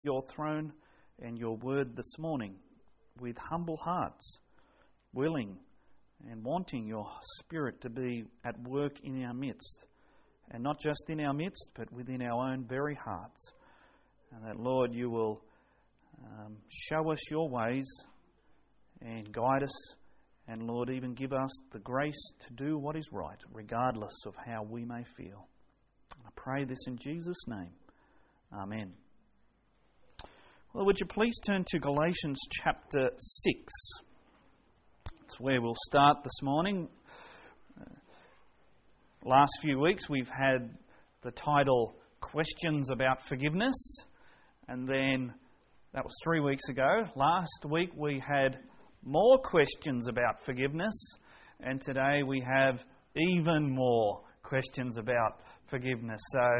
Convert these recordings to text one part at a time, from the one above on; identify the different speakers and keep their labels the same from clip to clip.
Speaker 1: your throne and your word this morning with humble hearts, willing and wanting your Spirit to be at work in our midst. And not just in our midst, but within our own very hearts. And that, Lord, you will show us your ways and guide us. And, Lord, even give us the grace to do what is right, regardless of how we may feel. I pray this in Jesus' name. Amen. Well, would you please turn to Galatians chapter 6. That's where we'll start this morning. Last few weeks we've had the title Questions About Forgiveness, and then that was 3 weeks ago. Last week we had more questions about forgiveness, and today we have even more questions about forgiveness.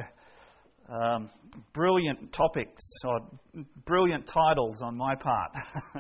Speaker 1: So, brilliant topics, or brilliant titles on my part.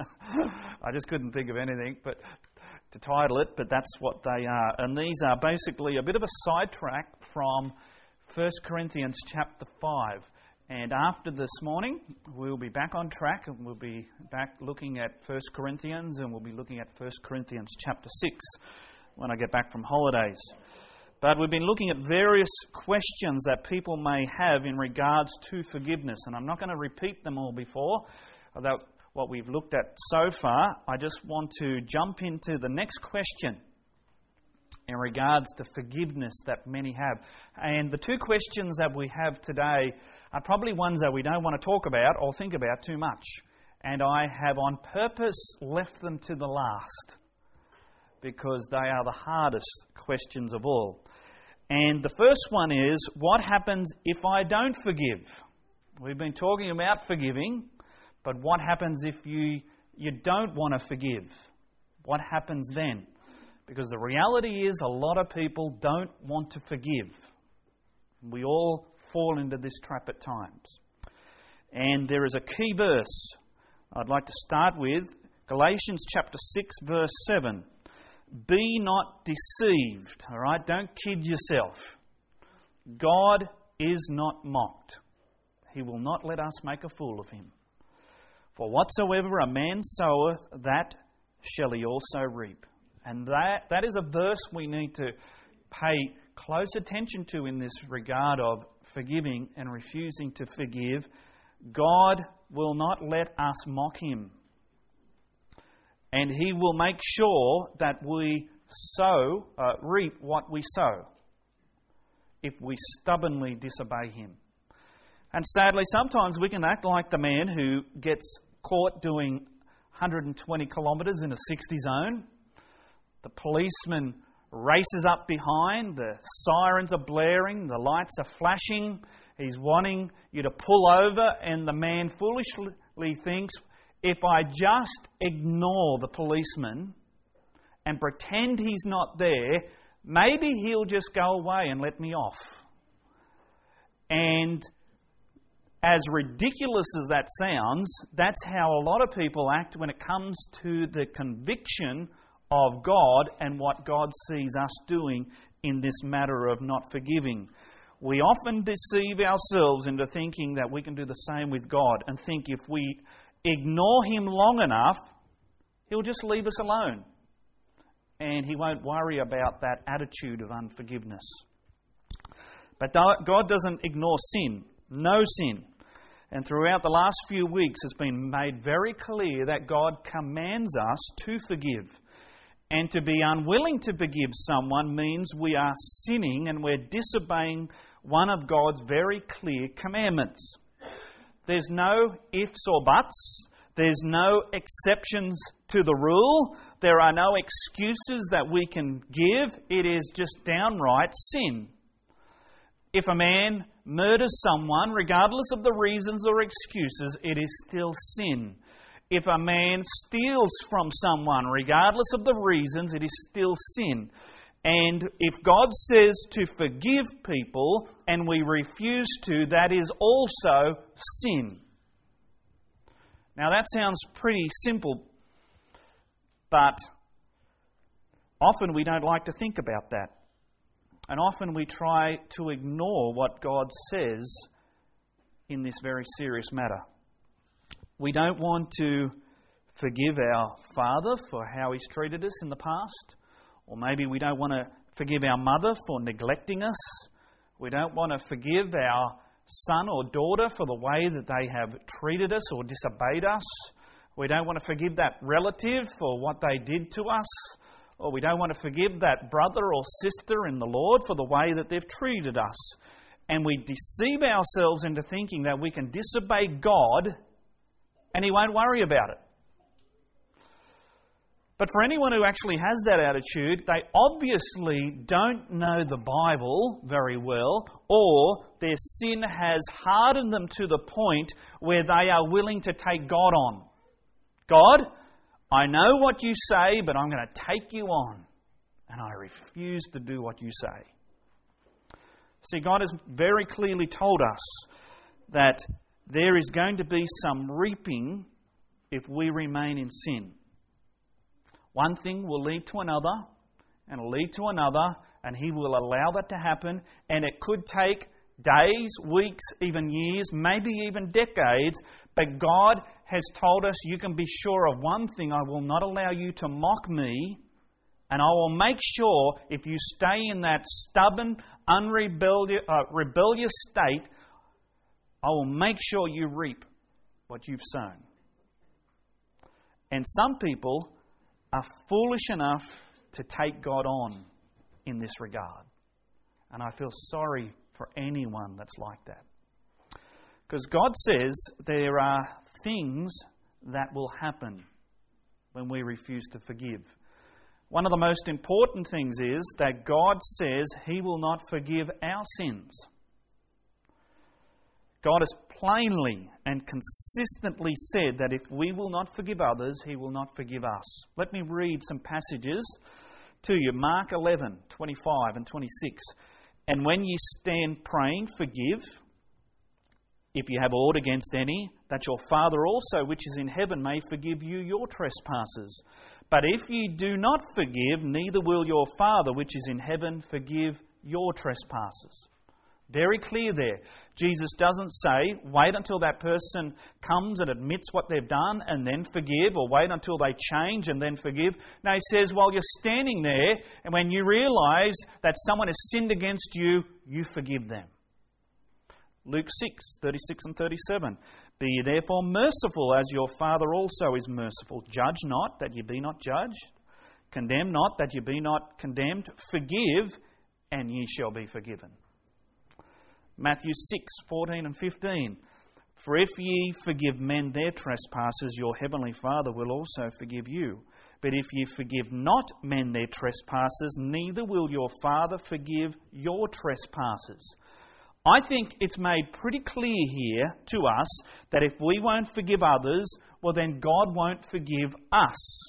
Speaker 1: I just couldn't think of anything but to title it, but that's what they are. And these are basically a bit of a sidetrack from 1 Corinthians chapter 5. And after this morning, we'll be back on track, and we'll be back looking at 1 Corinthians, and we'll be looking at 1 Corinthians chapter 6 when I get back from holidays. But we've been looking at various questions that people may have in regards to forgiveness, and I'm not going to repeat them all before, although what we've looked at so far. I just want to jump into the next question in regards to forgiveness that many have. And the two questions that we have today are probably ones that we don't want to talk about or think about too much. And I have on purpose left them to the last because they are the hardest questions of all. And the first one is, what happens if I don't forgive? We've been talking about forgiving, but what happens if you don't want to forgive? What happens then? Because the reality is a lot of people don't want to forgive. We all fall into this trap at times. And there is a key verse I'd like to start with, Galatians chapter 6 verse 7. Be not deceived, all right? Don't kid yourself. God is not mocked. He will not let us make a fool of him. For whatsoever a man soweth, that shall he also reap. And that is a verse we need to pay close attention to in this regard of forgiving and refusing to forgive. God will not let us mock him. And he will make sure that we reap what we sow if we stubbornly disobey him. And sadly, sometimes we can act like the man who gets caught doing 120 kilometres in a 60 zone. The policeman races up behind, the sirens are blaring, the lights are flashing, he's wanting you to pull over, and the man foolishly thinks, if I just ignore the policeman and pretend he's not there, maybe he'll just go away and let me off. And as ridiculous as that sounds, that's how a lot of people act when it comes to the conviction of God and what God sees us doing in this matter of not forgiving. We often deceive ourselves into thinking that we can do the same with God and think if we ignore him long enough, he'll just leave us alone. And he won't worry about that attitude of unforgiveness. But God doesn't ignore sin. No sin. And throughout the last few weeks it's been made very clear that God commands us to forgive. And to be unwilling to forgive someone means we are sinning and we're disobeying one of God's very clear commandments. There's no ifs or buts. There's no exceptions to the rule. There are no excuses that we can give. It is just downright sin. If a man murders someone, regardless of the reasons or excuses, it is still sin. If a man steals from someone, regardless of the reasons, it is still sin. And if God says to forgive people and we refuse to, that is also sin. Now that sounds pretty simple, but often we don't like to think about that. And often we try to ignore what God says in this very serious matter. We don't want to forgive our father for how he's treated us in the past. Or maybe we don't want to forgive our mother for neglecting us. We don't want to forgive our son or daughter for the way that they have treated us or disobeyed us. We don't want to forgive that relative for what they did to us. Or we don't want to forgive that brother or sister in the Lord for the way that they've treated us. And we deceive ourselves into thinking that we can disobey God and He won't worry about it. But for anyone who actually has that attitude, they obviously don't know the Bible very well, or their sin has hardened them to the point where they are willing to take God on. God, I know what you say, but I'm going to take you on, and I refuse to do what you say. See, God has very clearly told us that there is going to be some reaping if we remain in sin. One thing will lead to another, and will lead to another, and He will allow that to happen. And it could take days, weeks, even years, maybe even decades. But God has told us, you can be sure of one thing: I will not allow you to mock me, and I will make sure if you stay in that stubborn, rebellious state, I will make sure you reap what you've sown. And some people are foolish enough to take God on in this regard. And I feel sorry for anyone that's like that. Because God says there are things that will happen when we refuse to forgive. One of the most important things is that God says He will not forgive our sins. God has plainly and consistently said that if we will not forgive others, He will not forgive us. Let me read some passages to you. Mark 11, 25 and 26. And when ye stand praying, forgive, if you have aught against any, that your Father also, which is in heaven, may forgive you your trespasses. But if ye do not forgive, neither will your Father, which is in heaven, forgive your trespasses. Very clear there. Jesus doesn't say, wait until that person comes and admits what they've done and then forgive, or wait until they change and then forgive. No, He says, while you're standing there, and when you realise that someone has sinned against you, you forgive them. Luke 6, 36 and 37. Be ye therefore merciful, as your Father also is merciful. Judge not, that ye be not judged. Condemn not, that ye be not condemned. Forgive, and ye shall be forgiven. Matthew 6, 14 and 15. For if ye forgive men their trespasses, your heavenly Father will also forgive you. But if ye forgive not men their trespasses, neither will your Father forgive your trespasses. I think it's made pretty clear here to us that if we won't forgive others, well then God won't forgive us.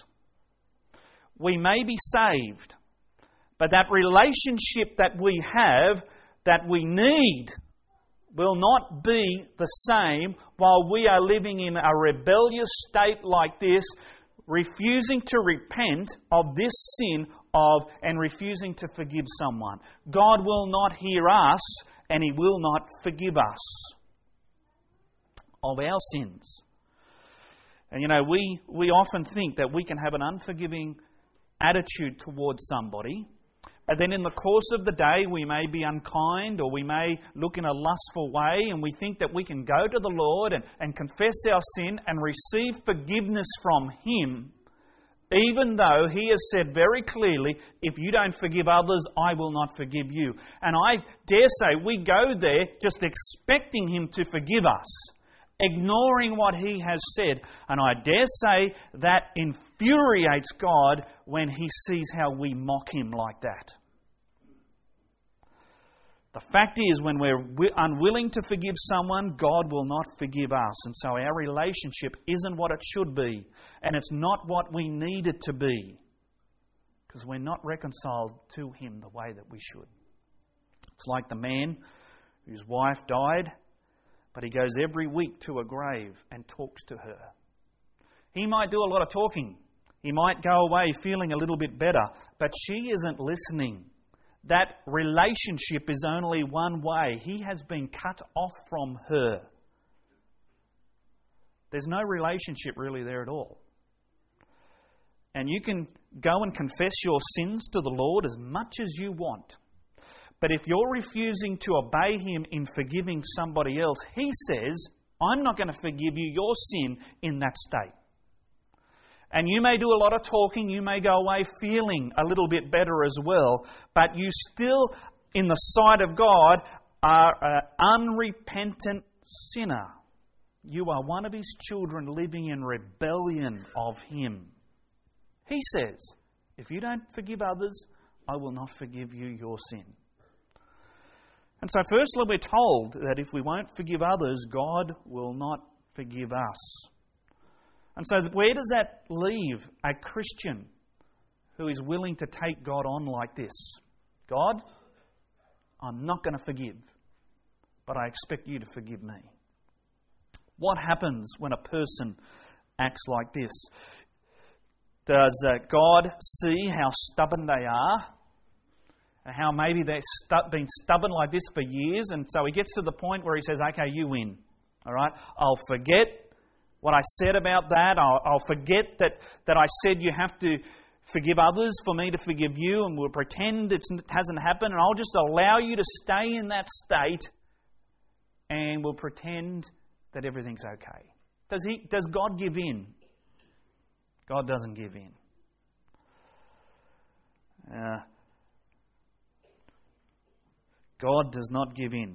Speaker 1: We may be saved, but that relationship that we have, that we need, will not be the same while we are living in a rebellious state like this, refusing to repent of this sin and refusing to forgive someone. God will not hear us, and He will not forgive us of our sins. And we often think that we can have an unforgiving attitude towards somebody, and then in the course of the day we may be unkind, or we may look in a lustful way, and we think that we can go to the Lord and confess our sin and receive forgiveness from Him, even though He has said very clearly, if you don't forgive others, I will not forgive you. And I dare say we go there just expecting Him to forgive us, ignoring what He has said. And I dare say that infuriates God when He sees how we mock Him like that. The fact is, when we're unwilling to forgive someone, God will not forgive us. And so our relationship isn't what it should be. And it's not what we need it to be. Because we're not reconciled to Him the way that we should. It's like the man whose wife died, but he goes every week to a grave and talks to her. He might do a lot of talking. He might go away feeling a little bit better, but she isn't listening. That relationship is only one way. He has been cut off from her. There's no relationship really there at all. And you can go and confess your sins to the Lord as much as you want. But if you're refusing to obey Him in forgiving somebody else, He says, I'm not going to forgive you your sin in that state. And you may do a lot of talking, you may go away feeling a little bit better as well, but you still, in the sight of God, are an unrepentant sinner. You are one of His children living in rebellion of Him. He says, if you don't forgive others, I will not forgive you your sin. And so firstly, we're told that if we won't forgive others, God will not forgive us. And so where does that leave a Christian who is willing to take God on like this? God, I'm not going to forgive, but I expect you to forgive me. What happens when a person acts like this? Does God see how stubborn they are? And how maybe they've been stubborn like this for years, and so He gets to the point where He says, okay, you win. All right? I'll forget what I said about that. I'll forget that I said you have to forgive others for me to forgive you, and we'll pretend it hasn't happened, and I'll just allow you to stay in that state, and we'll pretend that everything's okay. Does God give in? God doesn't give in. God does not give in.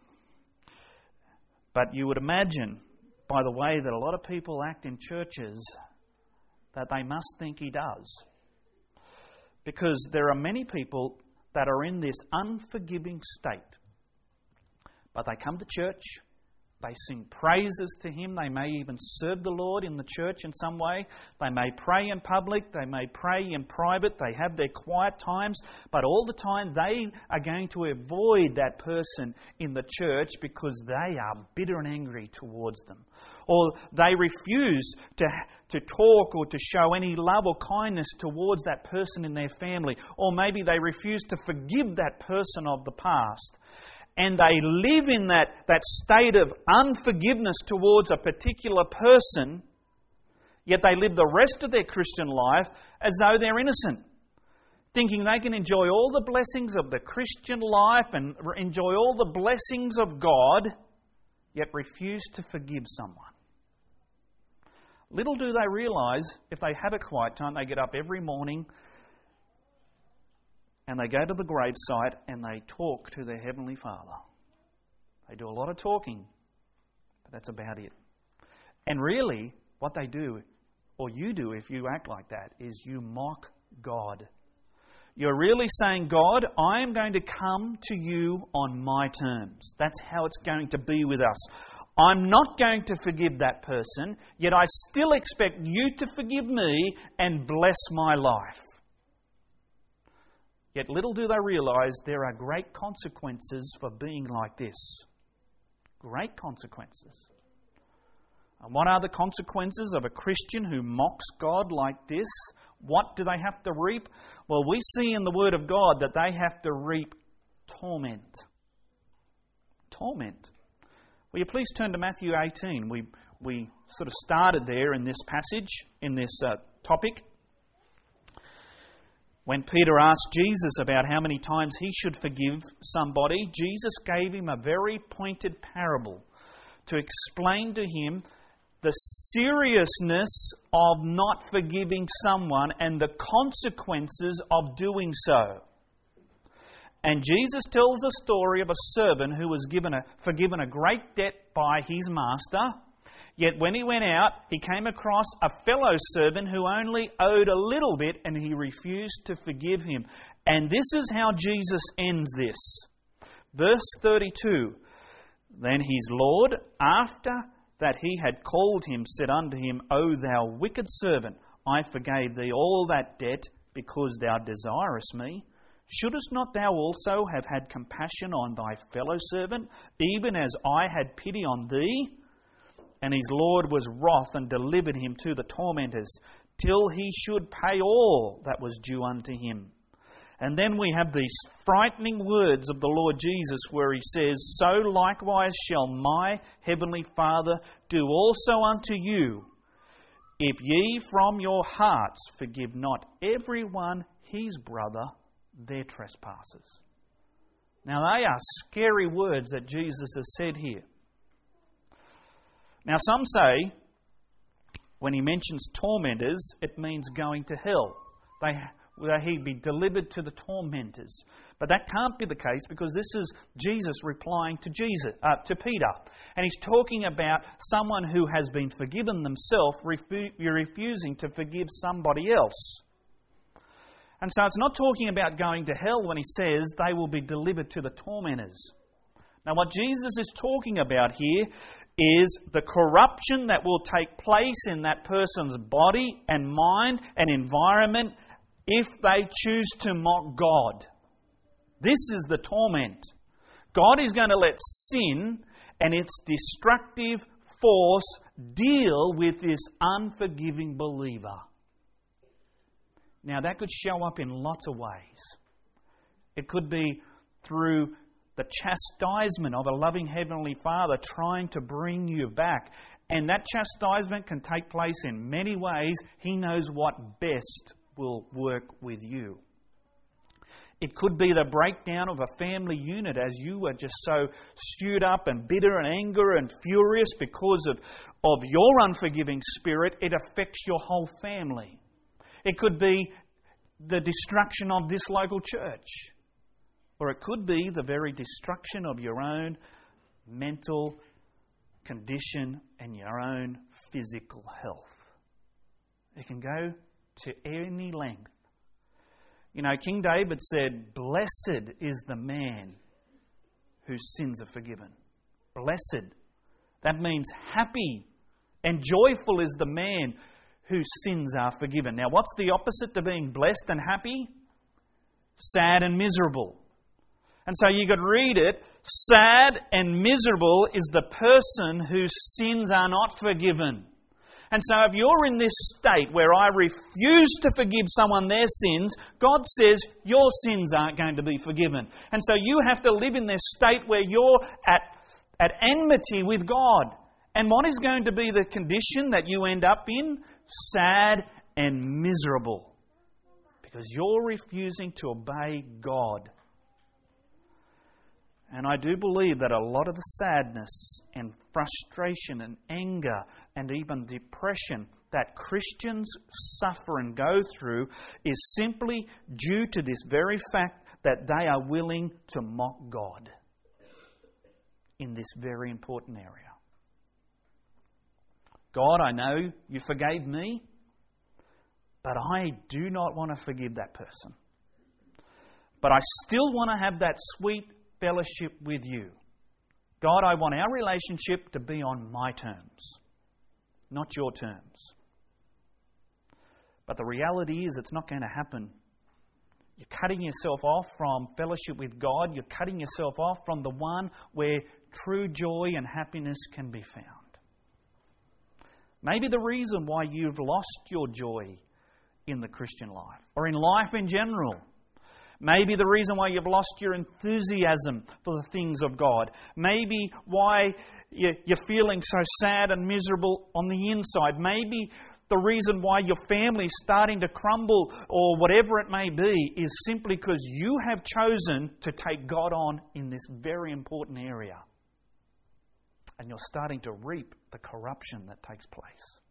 Speaker 1: But you would imagine, by the way that a lot of people act in churches, that they must think He does. Because there are many people that are in this unforgiving state. But they come to church, they sing praises to Him, they may even serve the Lord in the church in some way. They may pray in public, they may pray in private, they have their quiet times, but all the time they are going to avoid that person in the church because they are bitter and angry towards them. Or they refuse to talk or to show any love or kindness towards that person in their family. Or maybe they refuse to forgive that person of the past. And they live in that state of unforgiveness towards a particular person, yet they live the rest of their Christian life as though they're innocent, thinking they can enjoy all the blessings of the Christian life and enjoy all the blessings of God, yet refuse to forgive someone. Little do they realise, if they have a quiet time, they get up every morning and they go to the gravesite and they talk to their Heavenly Father. They do a lot of talking, but that's about it. And really, what they do, or you do if you act like that, is you mock God. You're really saying, God, I am going to come to you on my terms. That's how it's going to be with us. I'm not going to forgive that person, yet I still expect you to forgive me and bless my life. Yet little do they realise there are great consequences for being like this. Great consequences. And what are the consequences of a Christian who mocks God like this? What do they have to reap? Well, we see in the Word of God that they have to reap torment. Torment. Will you please turn to Matthew 18? We sort of started there in this passage, in this topic. When Peter asked Jesus about how many times he should forgive somebody, Jesus gave him a very pointed parable to explain to him the seriousness of not forgiving someone and the consequences of doing so. And Jesus tells a story of a servant who was forgiven a great debt by his master. Yet when he went out, he came across a fellow servant who only owed a little bit, and he refused to forgive him. And this is how Jesus ends this. Verse 32, Then his Lord, after that he had called him, said unto him, O thou wicked servant, I forgave thee all that debt, because thou desirest me. Shouldest not thou also have had compassion on thy fellow servant, even as I had pity on thee? And his Lord was wroth and delivered him to the tormentors, till he should pay all that was due unto him. And then we have these frightening words of the Lord Jesus where He says, "So likewise shall my heavenly Father do also unto you, if ye from your hearts forgive not every one his brother their trespasses." Now they are scary words that Jesus has said here. Now some say, when He mentions tormentors, it means going to hell. He'd be delivered to the tormentors. But that can't be the case, because this is Jesus replying to Peter. And He's talking about someone who has been forgiven themselves refusing to forgive somebody else. And so it's not talking about going to hell when He says they will be delivered to the tormentors. Now what Jesus is talking about here is the corruption that will take place in that person's body and mind and environment if they choose to mock God. This is the torment. God is going to let sin and its destructive force deal with this unforgiving believer. Now that could show up in lots of ways. It could be through the chastisement of a loving Heavenly Father trying to bring you back. And that chastisement can take place in many ways. He knows what best will work with you. It could be the breakdown of a family unit as you are just so stewed up and bitter and angry and furious because of your unforgiving spirit. It affects your whole family. It could be the destruction of this local church. Or it could be the very destruction of your own mental condition and your own physical health. It can go to any length. You know, King David said, "Blessed is the man whose sins are forgiven." Blessed. That means happy and joyful is the man whose sins are forgiven. Now, what's the opposite to being blessed and happy? Sad and miserable. And so you could read it, sad and miserable is the person whose sins are not forgiven. And so if you're in this state where I refuse to forgive someone their sins, God says your sins aren't going to be forgiven. And so you have to live in this state where you're at enmity with God. And what is going to be the condition that you end up in? Sad and miserable. Because you're refusing to obey God. And I do believe that a lot of the sadness and frustration and anger and even depression that Christians suffer and go through is simply due to this very fact that they are willing to mock God in this very important area. God, I know you forgave me, but I do not want to forgive that person. But I still want to have that sweet fellowship with you. God, I want our relationship to be on my terms, not your terms. But the reality is it's not going to happen. You're cutting yourself off from fellowship with God. You're cutting yourself off from the one where true joy and happiness can be found. Maybe the reason why you've lost your joy in the Christian life or in life in general. Maybe the reason why you've lost your enthusiasm for the things of God. Maybe why you're feeling so sad and miserable on the inside. Maybe the reason why your family's starting to crumble or whatever it may be is simply because you have chosen to take God on in this very important area. And you're starting to reap the corruption that takes place.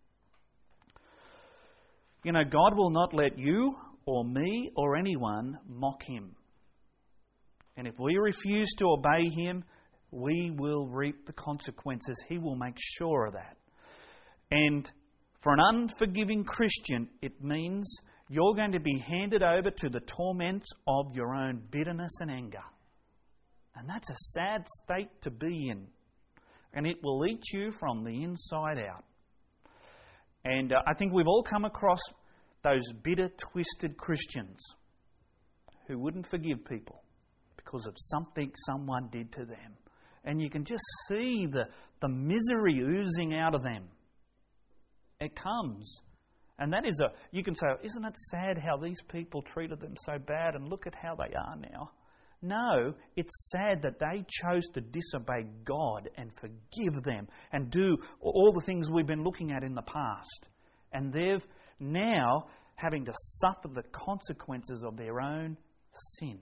Speaker 1: You know, God will not let you or me or anyone mock Him. And if we refuse to obey Him, we will reap the consequences. He will make sure of that. And for an unforgiving Christian, it means you're going to be handed over to the torments of your own bitterness and anger. And that's a sad state to be in. And it will eat you from the inside out. And I think we've all come across those bitter, twisted Christians who wouldn't forgive people because of something someone did to them. And you can just see the misery oozing out of them. It comes And that is you can say, isn't it sad how these people treated them so bad and look at how they are now? No, it's sad that they chose to disobey God and forgive them and do all the things we've been looking at in the past. And they've now having to suffer the consequences of their own sin.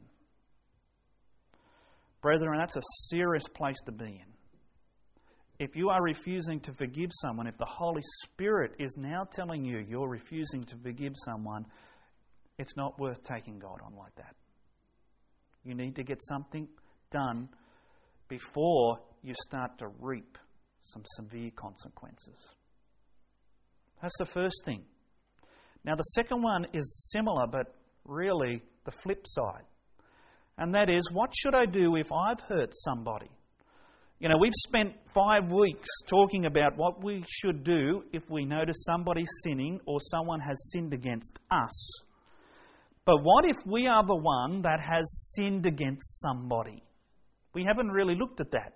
Speaker 1: Brethren, that's a serious place to be in. If you are refusing to forgive someone, if the Holy Spirit is now telling you you're refusing to forgive someone, it's not worth taking God on like that. You need to get something done before you start to reap some severe consequences. That's the first thing. Now the second one is similar, but really the flip side. And that is, what should I do if I've hurt somebody? You know, we've spent 5 weeks talking about what we should do if we notice somebody sinning or someone has sinned against us. But what if we are the one that has sinned against somebody? We haven't really looked at that.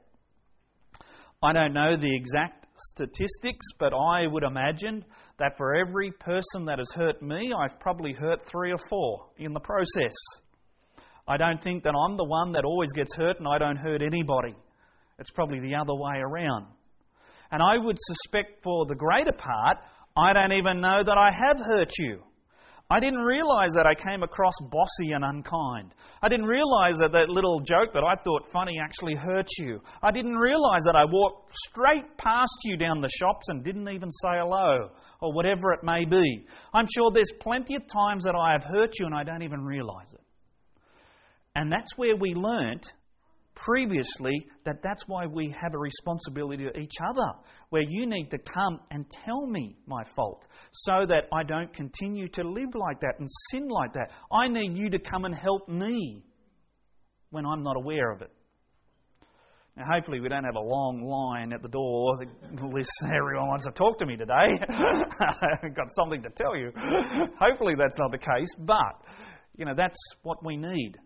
Speaker 1: I don't know the exact statistics, but I would imagine that for every person that has hurt me, I've probably hurt 3 or 4 in the process. I don't think that I'm the one that always gets hurt and I don't hurt anybody. It's probably the other way around. And I would suspect for the greater part, I don't even know that I have hurt you. I didn't realise that I came across bossy and unkind. I didn't realise that that little joke that I thought funny actually hurt you. I didn't realise that I walked straight past you down the shops and didn't even say hello, or whatever it may be. I'm sure there's plenty of times that I have hurt you and I don't even realise it. And that's where we learnt previously that that's why we have a responsibility to each other, where you need to come and tell me my fault so that I don't continue to live like that and sin like that. I need you to come and help me when I'm not aware of it. Now, hopefully we don't have a long line at the door that lists everyone wants to talk to me today. I've got something to tell you. Hopefully that's not the case, but, that's what we need.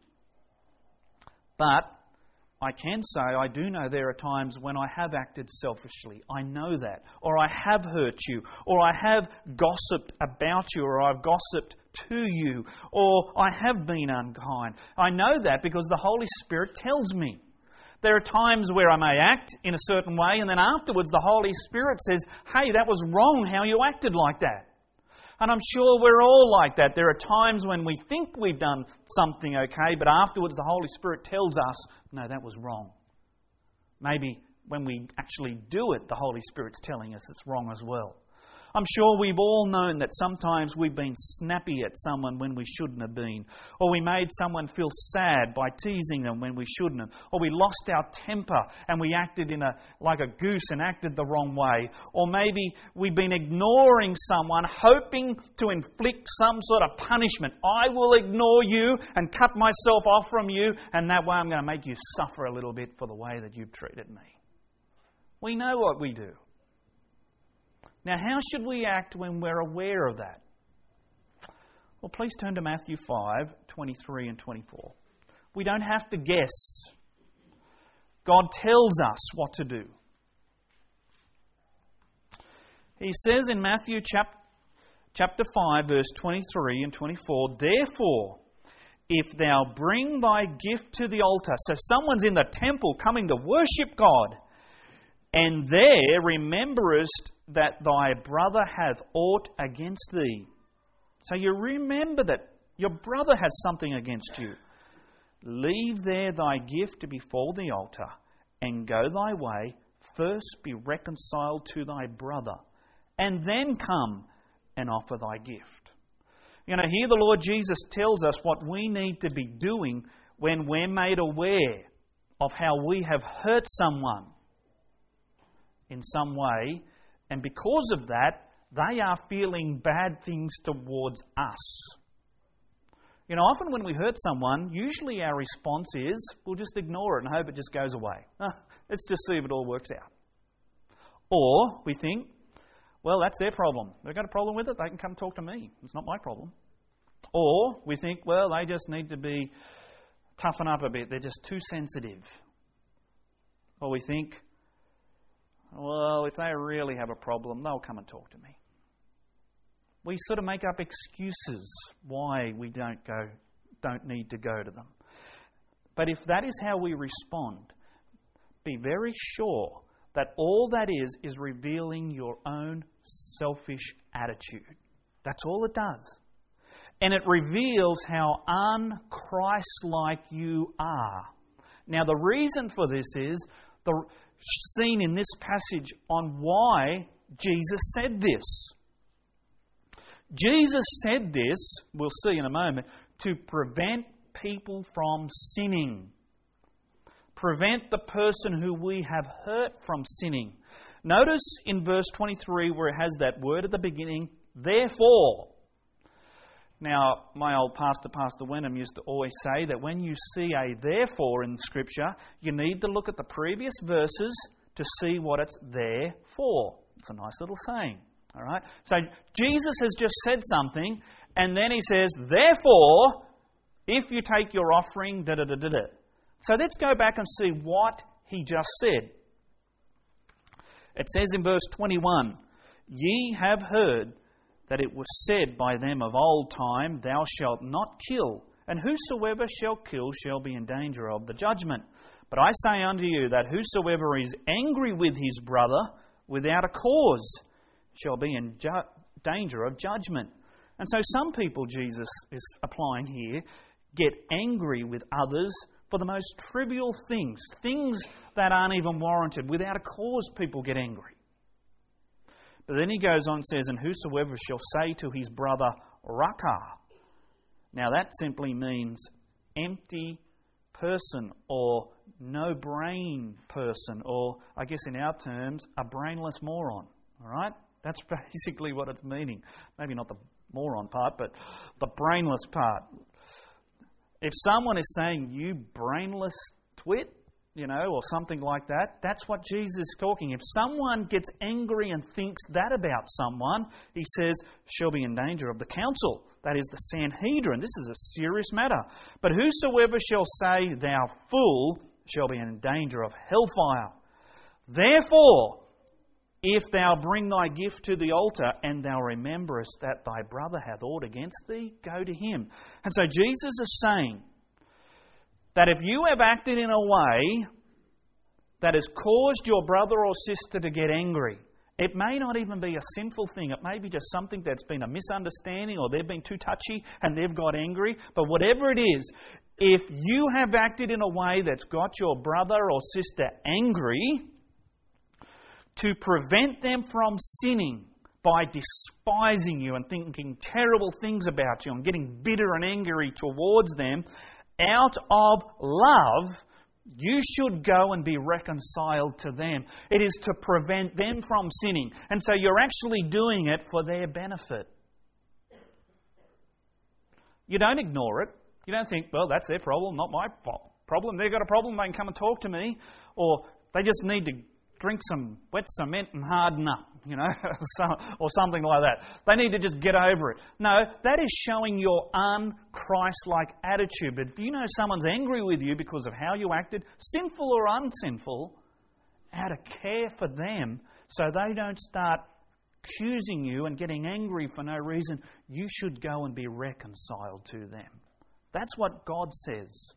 Speaker 1: But I can say I do know there are times when I have acted selfishly. I know that. Or I have hurt you. Or I have gossiped about you. Or I've gossiped to you. Or I have been unkind. I know that because the Holy Spirit tells me. There are times where I may act in a certain way and then afterwards the Holy Spirit says, hey, that was wrong how you acted like that. And I'm sure we're all like that. There are times when we think we've done something okay, but afterwards the Holy Spirit tells us, no, that was wrong. Maybe when we actually do it, the Holy Spirit's telling us it's wrong as well. I'm sure we've all known that sometimes we've been snappy at someone when we shouldn't have been. Or we made someone feel sad by teasing them when we shouldn't have. Or we lost our temper and we acted like a goose and acted the wrong way. Or maybe we've been ignoring someone hoping to inflict some sort of punishment. I will ignore you and cut myself off from you, and that way I'm going to make you suffer a little bit for the way that you've treated me. We know what we do. Now, how should we act when we're aware of that? Well, please turn to Matthew 5, 23 and 24. We don't have to guess. God tells us what to do. He says in Matthew chapter 5, verse 23 and 24, therefore, if thou bring thy gift to the altar, so someone's in the temple coming to worship God, and there rememberest that thy brother hath aught against thee. So you remember that your brother has something against you. Leave there thy gift before the altar, and go thy way. First be reconciled to thy brother, and then come and offer thy gift. Here the Lord Jesus tells us what we need to be doing when we're made aware of how we have hurt someone in some way, and because of that, they are feeling bad things towards us. Often when we hurt someone, usually our response is, we'll just ignore it and hope it just goes away. Let's just see if it all works out. Or we think, well, that's their problem. They've got a problem with it, they can come talk to me. It's not my problem. Or we think, well, they just need to be toughen up a bit. They're just too sensitive. Or we think, well, if they really have a problem, they'll come and talk to me. we sort of make up excuses why we don't need to go to them. But if that is how we respond, be very sure that all that is revealing your own selfish attitude. That's all it does. And it reveals how un-Christ-like you are. Now, the reason for this is seen in this passage on why Jesus said this. Jesus said this, we'll see in a moment, to prevent people from sinning. Prevent the person who we have hurt from sinning. Notice in verse 23 where it has that word at the beginning, therefore. Now, my old pastor, Pastor Wenham, used to always say that when you see a therefore in Scripture, you need to look at the previous verses to see what it's there for. It's a nice little saying. All right? So Jesus has just said something, and then he says, therefore, if you take your offering, da-da-da-da-da. So let's go back and see what he just said. It says in verse 21, ye have heard that it was said by them of old time, thou shalt not kill, and whosoever shall kill shall be in danger of the judgment. But I say unto you that whosoever is angry with his brother without a cause shall be in danger of judgment. And so some people, Jesus is applying here, get angry with others for the most trivial things that aren't even warranted. Without a cause, people get angry. But then he goes on and says, and whosoever shall say to his brother, Raca. Now that simply means empty person or no brain person, or I guess in our terms, a brainless moron. All right? That's basically what it's meaning. Maybe not the moron part, but the brainless part. If someone is saying, you brainless twit, or something like that, that's what Jesus is talking. If someone gets angry and thinks that about someone, he says, shall be in danger of the council. That is the Sanhedrin. This is a serious matter. But whosoever shall say, thou fool, shall be in danger of hellfire. Therefore, if thou bring thy gift to the altar, and thou rememberest that thy brother hath aught against thee, go to him. And so Jesus is saying that if you have acted in a way that has caused your brother or sister to get angry, it may not even be a sinful thing. It may be just something that's been a misunderstanding, or they've been too touchy and they've got angry. But whatever it is, if you have acted in a way that's got your brother or sister angry, to prevent them from sinning by despising you and thinking terrible things about you and getting bitter and angry towards them, out of love, you should go and be reconciled to them. It is to prevent them from sinning. And so you're actually doing it for their benefit. You don't ignore it. You don't think, well, that's their problem, not my problem. They've got a problem, they can come and talk to me. Or they just need to drink some wet cement and harden up, or something like that. They need to just get over it. No, that is showing your un-Christ-like attitude. But if someone's angry with you because of how you acted, sinful or unsinful, out of care for them, so they don't start accusing you and getting angry for no reason, you should go and be reconciled to them. That's what God says.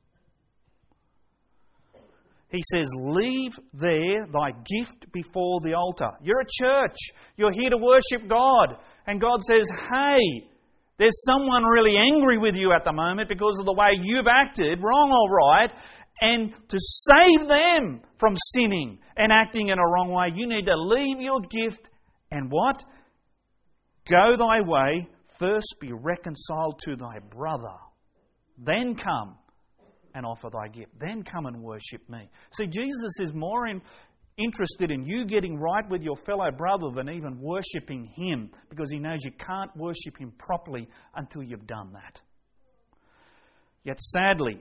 Speaker 1: He says, leave there thy gift before the altar. You're a church. You're here to worship God. And God says, hey, there's someone really angry with you at the moment because of the way you've acted, wrong or right, and to save them from sinning and acting in a wrong way, you need to leave your gift and what? Go thy way, first be reconciled to thy brother, then come and offer thy gift. Then come and worship me. See, Jesus is more interested in you getting right with your fellow brother than even worshipping him, because he knows you can't worship him properly until you've done that. Yet sadly,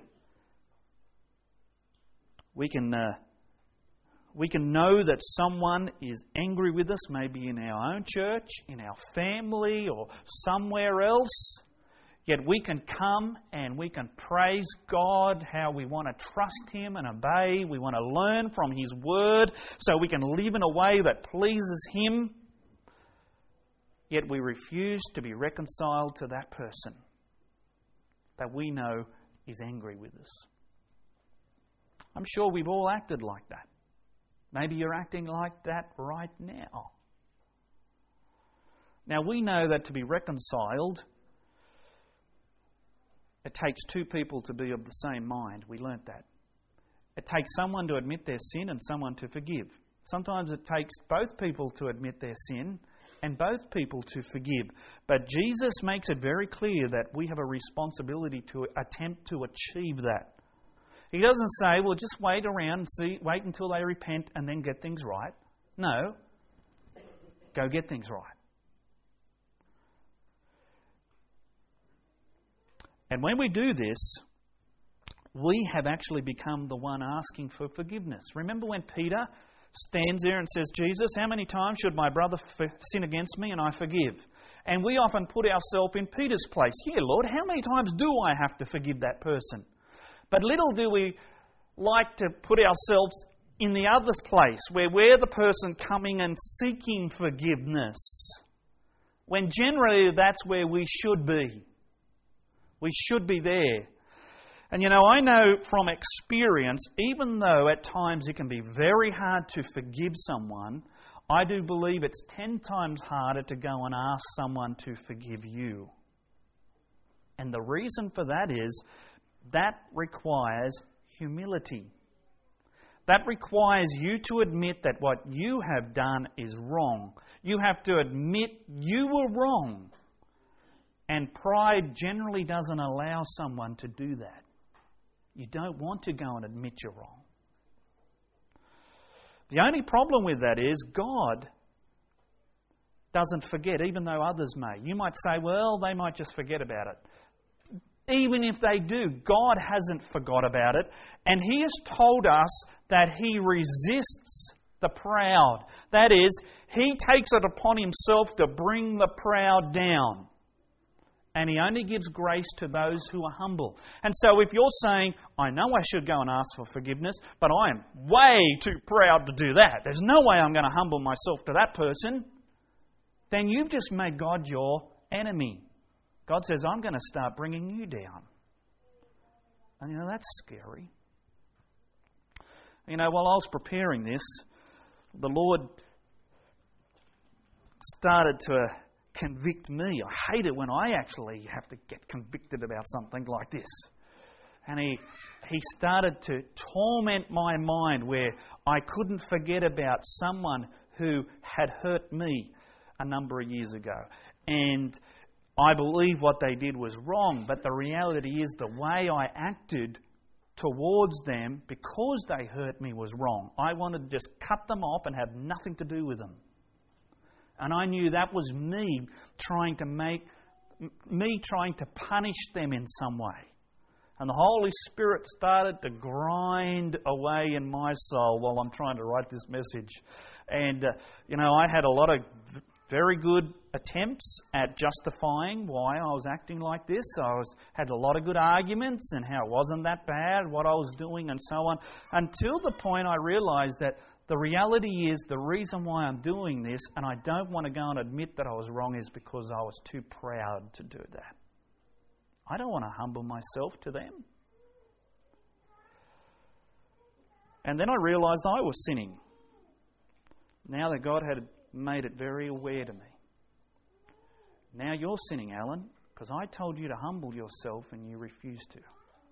Speaker 1: we can know that someone is angry with us, maybe in our own church, in our family, or somewhere else. Yet we can come and we can praise God how we want to trust him and obey. We want to learn from his word so we can live in a way that pleases him. yet we refuse to be reconciled to that person that we know is angry with us. I'm sure we've all acted like that. Maybe you're acting like that right now. Now, we know that to be reconciled, it takes two people to be of the same mind. We learnt that. It takes someone to admit their sin and someone to forgive. Sometimes it takes both people to admit their sin and both people to forgive. But Jesus makes it very clear that we have a responsibility to attempt to achieve that. He doesn't say, well, just wait around and wait until they repent and then get things right. No. Go get things right. And when we do this, we have actually become the one asking for forgiveness. Remember when Peter stands there and says, Jesus, how many times should my brother sin against me and I forgive? And we often put ourselves in Peter's place. Yeah, Lord, how many times do I have to forgive that person? But little do we like to put ourselves in the other's place, where we're the person coming and seeking forgiveness, when generally that's where we should be. We should be there. And I know from experience, even though at times it can be very hard to forgive someone, I do believe it's 10 times harder to go and ask someone to forgive you. And the reason for that is that requires humility. That requires you to admit that what you have done is wrong. You have to admit you were wrong. And pride generally doesn't allow someone to do that. You don't want to go and admit you're wrong. The only problem with that is God doesn't forget, even though others may. You might say, well, they might just forget about it. Even if they do, God hasn't forgot about it. And He has told us that He resists the proud. That is, He takes it upon Himself to bring the proud down. And He only gives grace to those who are humble. And so if you're saying, I know I should go and ask for forgiveness, but I am way too proud to do that. There's no way I'm going to humble myself to that person. Then you've just made God your enemy. God says, I'm going to start bringing you down. And that's scary. While I was preparing this, the Lord started to convict me. I hate it when I actually have to get convicted about something like this. And he started to torment my mind where I couldn't forget about someone who had hurt me a number of years ago. And I believe what they did was wrong, but the reality is the way I acted towards them because they hurt me was wrong. I wanted to just cut them off and have nothing to do with them. And I knew that was me trying to punish them in some way. And the Holy Spirit started to grind away in my soul while I'm trying to write this message. And, I had a lot of very good attempts at justifying why I was acting like this. Had a lot of good arguments and how it wasn't that bad, what I was doing and so on, until the point I realised that the reality is the reason why I'm doing this, and I don't want to go and admit that I was wrong, is because I was too proud to do that. I don't want to humble myself to them. And then I realised I was sinning. Now that God had made it very aware to me. Now you're sinning, Alan, because I told you to humble yourself and you refused to.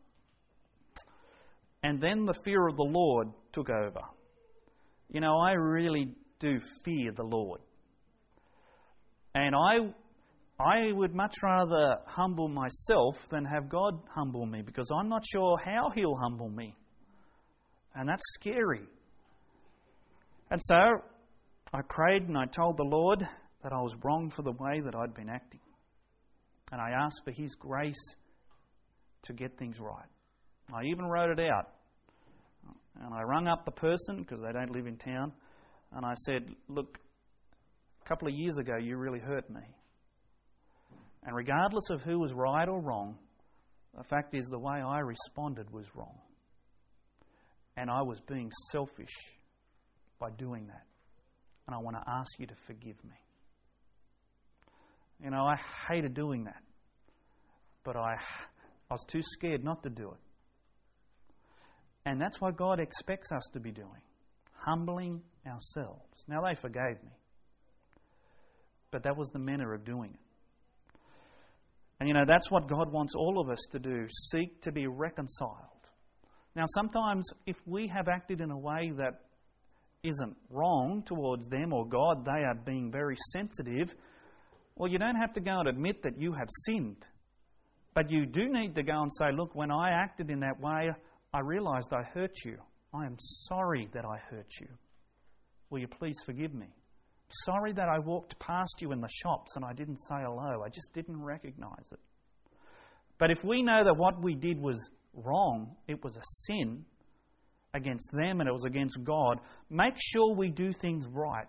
Speaker 1: And then the fear of the Lord took over. I really do fear the Lord. And I would much rather humble myself than have God humble me, because I'm not sure how He'll humble me. And that's scary. And so I prayed and I told the Lord that I was wrong for the way that I'd been acting. And I asked for His grace to get things right. I even wrote it out. And I rang up the person, because they don't live in town, and I said, look, a couple of years ago you really hurt me. And regardless of who was right or wrong, the fact is the way I responded was wrong. And I was being selfish by doing that. And I want to ask you to forgive me. I hated doing that. But I was too scared not to do it. And that's what God expects us to be doing. Humbling ourselves. Now, they forgave me. But that was the manner of doing it. And that's what God wants all of us to do. Seek to be reconciled. Now, sometimes if we have acted in a way that isn't wrong towards them or God, they are being very sensitive, well, you don't have to go and admit that you have sinned. But you do need to go and say, look, when I acted in that way, I realised I hurt you. I am sorry that I hurt you. Will you please forgive me? Sorry that I walked past you in the shops and I didn't say hello. I just didn't recognise it. But if we know that what we did was wrong, it was a sin against them and it was against God, make sure we do things right.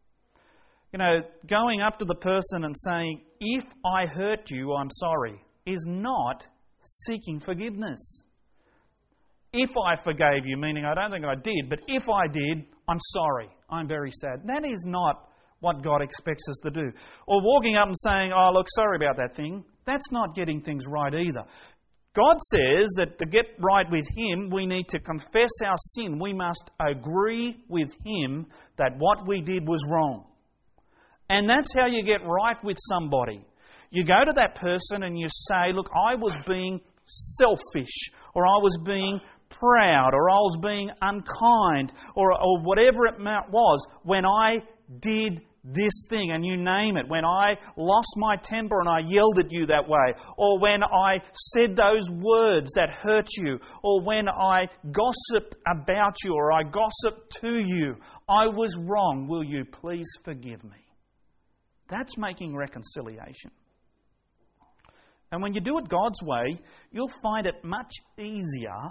Speaker 1: Going up to the person and saying, if I hurt you, I'm sorry, is not seeking forgiveness. If I forgave you, meaning I don't think I did, but if I did, I'm sorry. I'm very sad. That is not what God expects us to do. Or walking up and saying, oh, look, sorry about that thing. That's not getting things right either. God says that to get right with Him, we need to confess our sin. We must agree with Him that what we did was wrong. And that's how you get right with somebody. You go to that person and you say, look, I was being selfish, or I was being proud, or I was being unkind, or whatever it was when I did this thing, and you name it, when I lost my temper and I yelled at you that way, or when I said those words that hurt you, or when I gossiped about you, or I gossiped to you, I was wrong. Will you please forgive me? That's making reconciliation. And when you do it God's way, you'll find it much easier.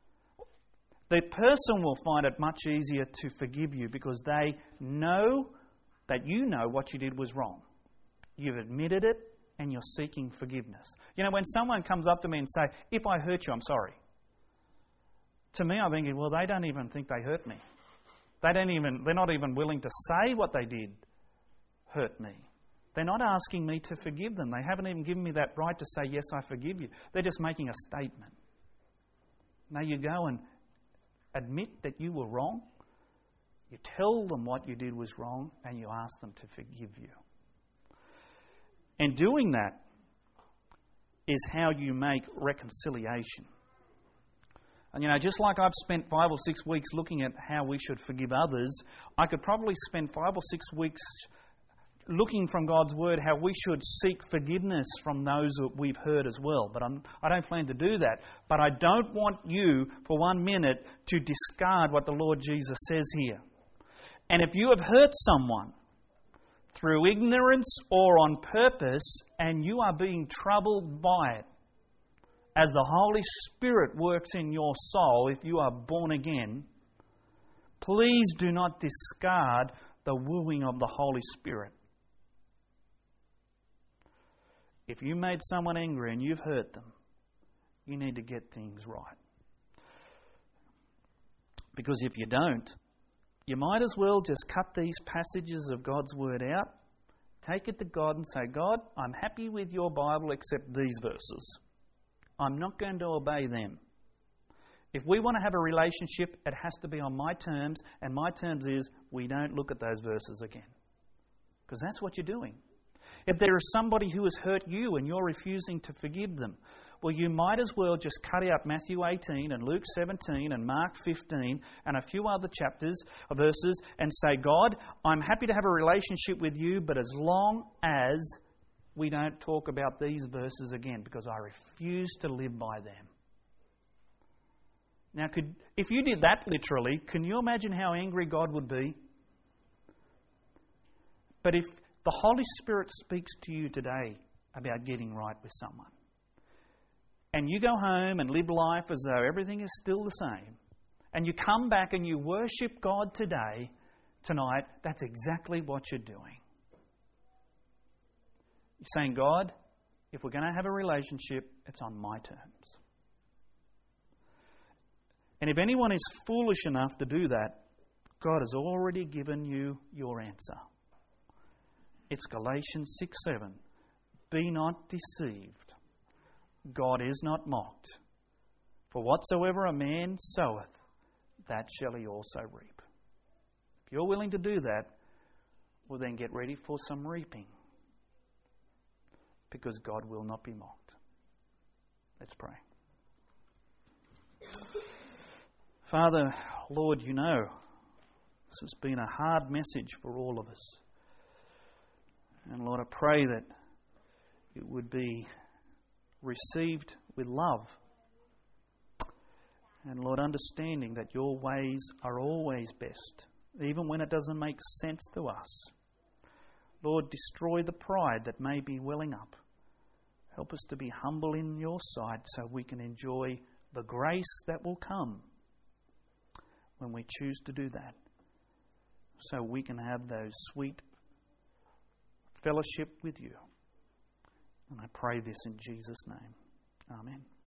Speaker 1: The person will find it much easier to forgive you because they know that you know what you did was wrong. You've admitted it and you're seeking forgiveness. When someone comes up to me and say, if I hurt you, I'm sorry. To me, I'm thinking, well, they don't even think they hurt me. They're not even willing to say what they did hurt me. They're not asking me to forgive them. They haven't even given me that right to say, yes, I forgive you. They're just making a statement. Now you go and admit that you were wrong. You tell them what you did was wrong and you ask them to forgive you. And doing that is how you make reconciliation. And just like I've spent 5 or 6 weeks looking at how we should forgive others, I could probably spend 5 or 6 weeks looking from God's Word how we should seek forgiveness from those that we've hurt as well. But I don't plan to do that. But I don't want you for 1 minute to discard what the Lord Jesus says here. And if you have hurt someone through ignorance or on purpose and you are being troubled by it, as the Holy Spirit works in your soul if you are born again, please do not discard the wooing of the Holy Spirit. If you made someone angry and you've hurt them, you need to get things right. Because if you don't, you might as well just cut these passages of God's Word out, take it to God and say, God, I'm happy with your Bible except these verses. I'm not going to obey them. If we want to have a relationship, it has to be on my terms, and my terms is we don't look at those verses again. Because that's what you're doing. If there is somebody who has hurt you and you're refusing to forgive them, well, you might as well just cut out Matthew 18 and Luke 17 and Mark 15 and a few other verses and say, God, I'm happy to have a relationship with you, but as long as we don't talk about these verses again, because I refuse to live by them. Now, if you did that literally, can you imagine how angry God would be? But if the Holy Spirit speaks to you today about getting right with someone, and you go home and live life as though everything is still the same, and you come back and you worship God tonight, that's exactly what you're doing. You're saying, God, if we're going to have a relationship, it's on my terms. And if anyone is foolish enough to do that, God has already given you your answer. It's Galatians 6:7. Be not deceived. God is not mocked. For whatsoever a man soweth, that shall he also reap. If you're willing to do that, well then get ready for some reaping. Because God will not be mocked. Let's pray. Father, Lord, you know, this has been a hard message for all of us. And Lord, I pray that it would be received with love. And Lord, understanding that your ways are always best, even when it doesn't make sense to us. Lord, destroy the pride that may be welling up. Help us to be humble in your sight so we can enjoy the grace that will come when we choose to do that. So we can have those sweet fellowship with you. And I pray this in Jesus' name. Amen.